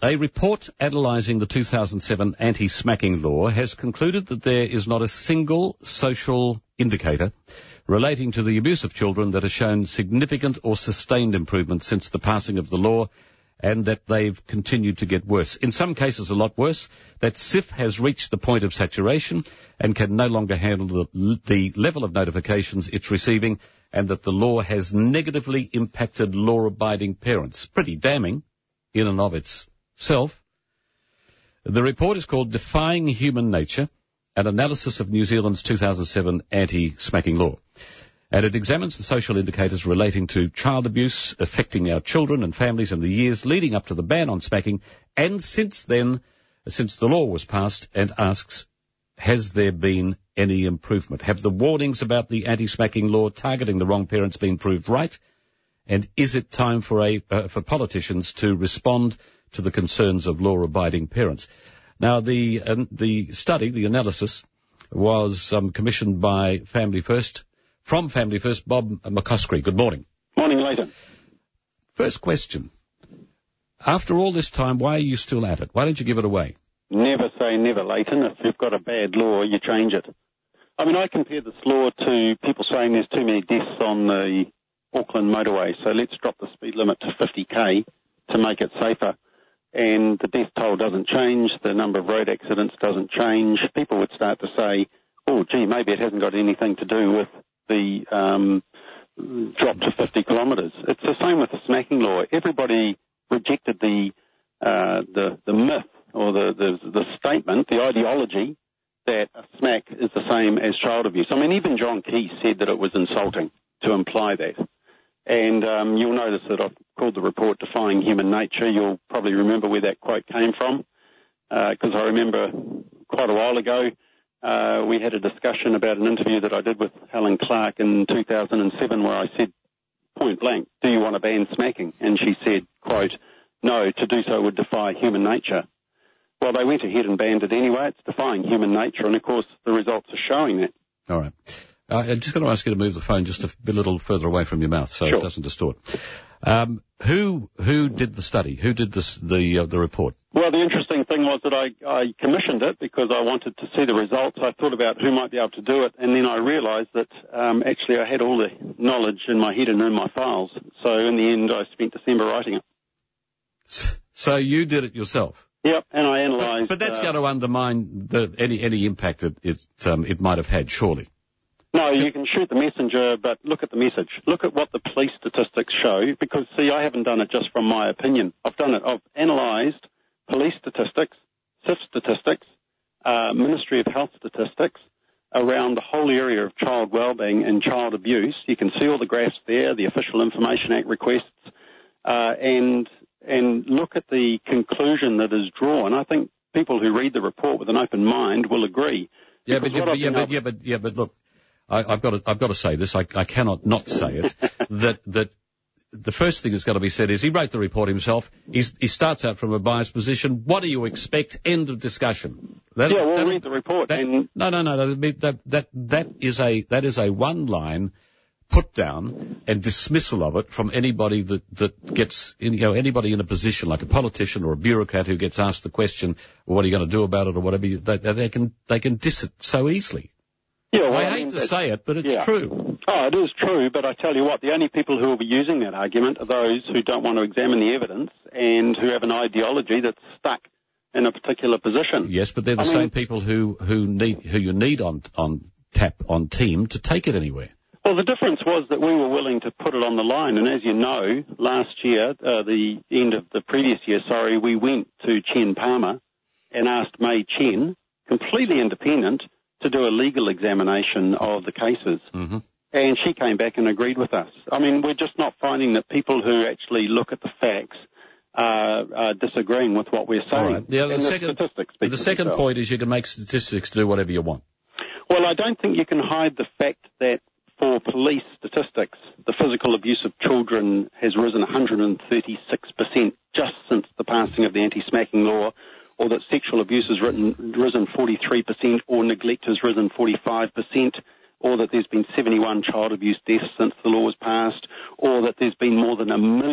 A report analysing the 2007 anti-smacking law has concluded that there is not a single social indicator relating to the abuse of children that has shown significant or sustained improvement since the passing of the law, and that they've continued to get worse. In some cases a lot worse, that SIF has reached the point of saturation and can no longer handle the level of notifications it's receiving, and that the law has negatively impacted law-abiding parents. Pretty damning in and of itself. The report is called Defying Human Nature, an analysis of New Zealand's 2007 anti-smacking law. And it examines the social indicators relating to child abuse affecting our children and families in the years leading up to the ban on smacking, and since then, since the law was passed, and asks, has there been any improvement? Have the warnings about the anti-smacking law targeting the wrong parents been proved right? And is it time for politicians to respond to the concerns of law-abiding parents? Now, the study, the analysis, was commissioned by Family First. From Family First, Bob McCoskrie. Good morning. Morning, Leighton. First question. After all this time, why are you still at it? Why don't you give it away? Never say never, Leighton. If you've got a bad law, you change it. I mean, I compare this law to people saying there's too many deaths on the Auckland motorway, so let's drop the speed limit to 50k to make it safer. And the death toll doesn't change, the number of road accidents doesn't change. People would start to say, oh, gee, maybe it hasn't got anything to do with the drop to 50 kilometres. It's the same with the smacking law. Everybody rejected the myth or the statement, the ideology that a smack is the same as child abuse. I mean, even John Key said that it was insulting to imply that. And you'll notice that I've called the report Defying Human Nature. You'll probably remember where that quote came from, because I remember quite a while ago we had a discussion about an interview that I did with Helen Clark in 2007 where I said, point blank, do you want to ban smacking? And she said, quote, no, to do so would defy human nature. Well, they went ahead and banned it anyway. It's defying human nature, and of course the results are showing that. All right. I'm just going to ask you to move the phone just a little further away from your mouth so It doesn't distort. Who did the study? Who did the report? Well, the interesting thing was that I commissioned it because I wanted to see the results. I thought about who might be able to do it, and then I realised that actually I had all the knowledge in my head and in my files. So in the end, I spent December writing it. So you did it yourself? Yep, and I analysed... But that's going to undermine any impact that it might have had, surely. No, you can shoot the messenger, but look at the message. Look at what the police statistics show, because, see, I haven't done it just from my opinion. I've analysed police statistics, SIF statistics, Ministry of Health statistics around the whole area of child wellbeing and child abuse. You can see all the graphs there, the Official Information Act requests, and look at the conclusion that is drawn. I think people who read the report with an open mind will agree. Yeah, but look. I've got to say this. I cannot not say it. that the first thing that's got to be said is he wrote the report himself. He starts out from a biased position. What do you expect? End of discussion. We'll read the report. No. That is a one-line put down and dismissal of it from anybody that gets anybody in a position like a politician or a bureaucrat who gets asked the question, well, what are you going to do about it or whatever. They can diss it so easily. Yeah, well, I hate to say it, but it's true. Oh, it is true, but I tell you what, the only people who will be using that argument are those who don't want to examine the evidence and who have an ideology that's stuck in a particular position. Yes, but they're the same people who you need on team to take it anywhere. Well, the difference was that we were willing to put it on the line, and as you know, last year, the end of the previous year, we went to Chen Palmer and asked May Chen, completely independent, to do a legal examination of the cases. Mm-hmm. And she came back and agreed with us. I mean, we're just not finding that people who actually look at the facts are disagreeing with what we're saying. Right. The second point is you can make statistics do whatever you want. Well, I don't think you can hide the fact that for police statistics, the physical abuse of children has risen 136% just since the passing of the anti-smacking law, or that sexual abuse has risen 43%, or neglect has risen 45%, or that there's been 71 child abuse deaths since the law was passed, or that there's been more than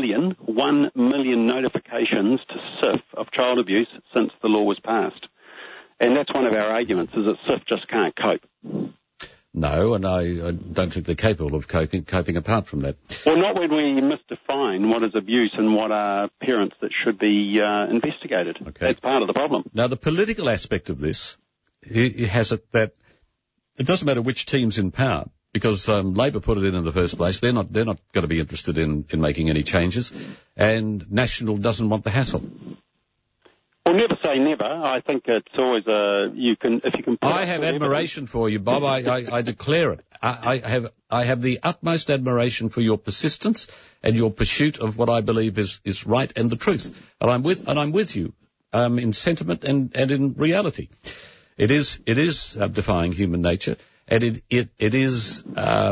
1 million notifications to SIF of child abuse since the law was passed. And that's one of our arguments, is that SIF just can't cope. No, and I don't think they're capable of coping apart from that. Well, not when we misdefine what is abuse and what are parents that should be investigated. Okay. That's part of the problem. Now, the political aspect of this, it has it that it doesn't matter which team's in power, because Labor put it in the first place. They're not going to be interested in making any changes, and National doesn't want the hassle. Well, never say never. I think it's always if you can. I have admiration for you, Bob. I declare it. I have the utmost admiration for your persistence and your pursuit of what I believe is right and the truth. And I'm with you in sentiment and in reality. It is defying human nature, and it is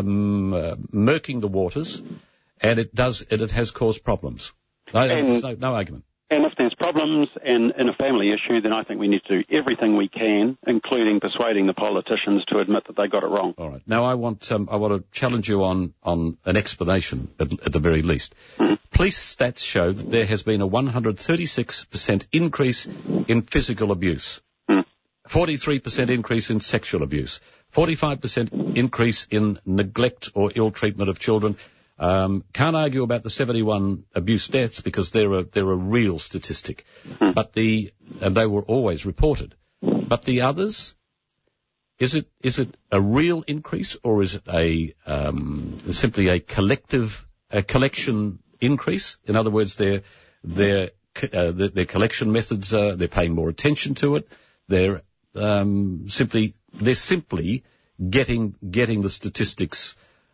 murking the waters, and it has caused problems. No argument. And if there's problems in a family issue, then I think we need to do everything we can, including persuading the politicians to admit that they got it wrong. All right. Now I want to challenge you on an explanation at the very least. Mm-hmm. Police stats show that there has been a 136% increase in physical abuse, 43% increase in sexual abuse, 45% increase in neglect or ill treatment of children. Can't argue about the 71 abuse deaths because they're a real statistic, but and they were always reported. But the others, is it a real increase, or is it simply a collection increase? In other words, their collection methods, they're paying more attention to it. They're simply getting the statistics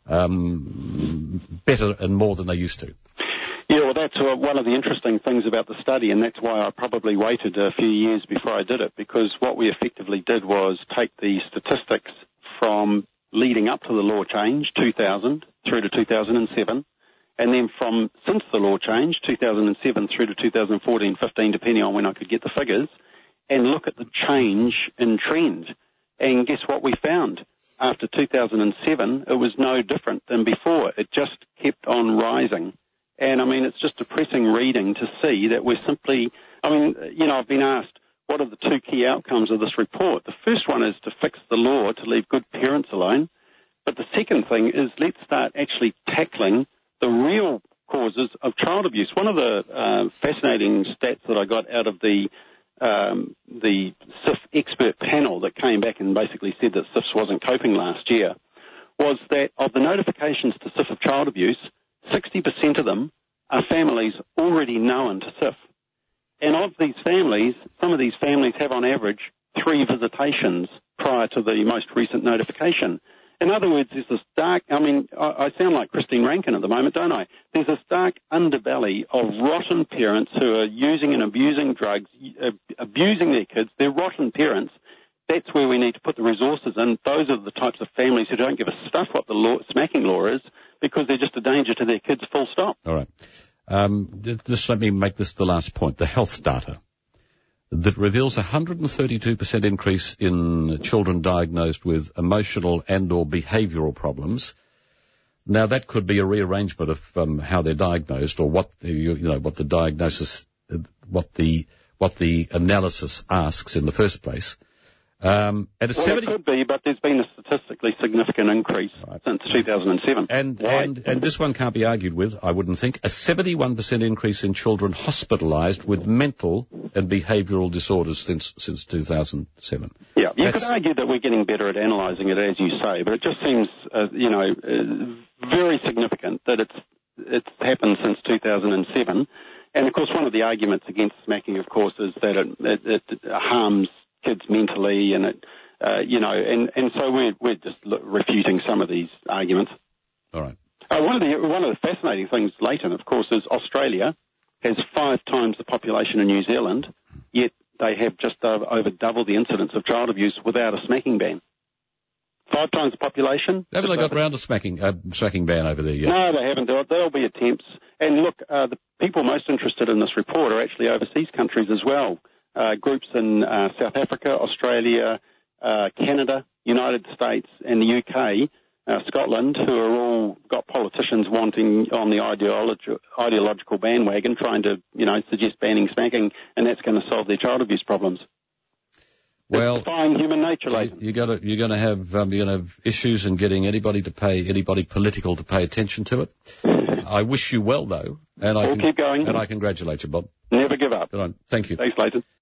better and more than they used to. Yeah, well, that's one of the interesting things about the study, and that's why I probably waited a few years before I did it, because what we effectively did was take the statistics from leading up to the law change, 2000 through to 2007, and then from since the law change, 2007 through to 2014-15, depending on when I could get the figures, and look at the change in trend. And guess what we found? After 2007, it was no different than before. It just kept on rising. And, I mean, it's just depressing reading to see that we're simply, I've been asked, what are the two key outcomes of this report? The first one is to fix the law to leave good parents alone. But the second thing is let's start actually tackling the real causes of child abuse. One of the fascinating stats that I got out of the SIF expert panel that came back and basically said that SIFs wasn't coping last year was that of the notifications to SIF of child abuse, 60% of them are families already known to SIF. And of these families, some of these families have on average 3 visitations prior to the most recent notification. In other words, there's this dark, I sound like Christine Rankin at the moment, don't I? There's this dark underbelly of rotten parents who are using and abusing drugs, abusing their kids. They're rotten parents. That's where we need to put the resources in. Those are the types of families who don't give a stuff what the smacking law is, because they're just a danger to their kids, full stop. All right. Just let me make this the last point. The health data that reveals a 132% increase in children diagnosed with emotional and or behavioural problems. Now, that could be a rearrangement of how they're diagnosed, or what the diagnosis, what the analysis asks in the first place. It could be, but there's been a statistically significant increase since 2007. And this one can't be argued with, I wouldn't think. A 71% increase in children hospitalised with mental and behavioural disorders since 2007. Yeah, you could argue that we're getting better at analysing it, as you say, but it just seems, very significant that it's happened since 2007. And of course, one of the arguments against smacking, of course, is that it harms kids mentally, and and so we're just refuting some of these arguments. All right. One of the fascinating things, Leighton, of course, is Australia has 5 times the population of New Zealand, yet they have just over double the incidence of child abuse without a smacking ban. 5 times the population. Haven't they got round a smacking ban over there yet? No, they haven't. There'll be attempts. And look, the people most interested in this report are actually overseas countries as well. Groups in South Africa, Australia, Canada, United States, and the UK, Scotland, who are all got politicians wanting on the ideological bandwagon, trying to, suggest banning smacking, and that's going to solve their child abuse problems. Well, it's defying human nature, Leighton. You're going to have issues in getting anybody political to pay attention to it. I wish you well, though, and keep going. And I congratulate you, Bob. Never give up. Good on. Thank you. Thanks, Leighton.